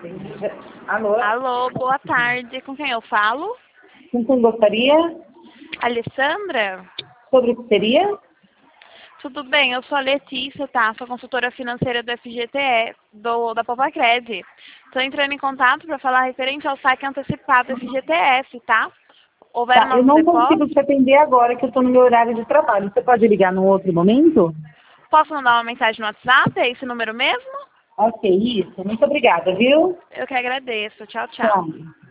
Alô? Alô, boa tarde. Com quem eu falo? Com quem gostaria? Alessandra? Sobre o que seria? Tudo bem, eu sou a Letícia, tá? Sou consultora financeira do FGTE, da Povacred. Estou entrando em contato para falar referente ao saque antecipado do FGTS, tá? Houveram Tá, eu novos não consigo depósitos? te atender agora que eu estou no meu horário de trabalho. Você pode ligar num outro momento? Posso mandar uma mensagem no WhatsApp? É esse número mesmo? Ok, isso. Muito obrigada, viu? Eu que agradeço. Tchau, tchau. Tchau.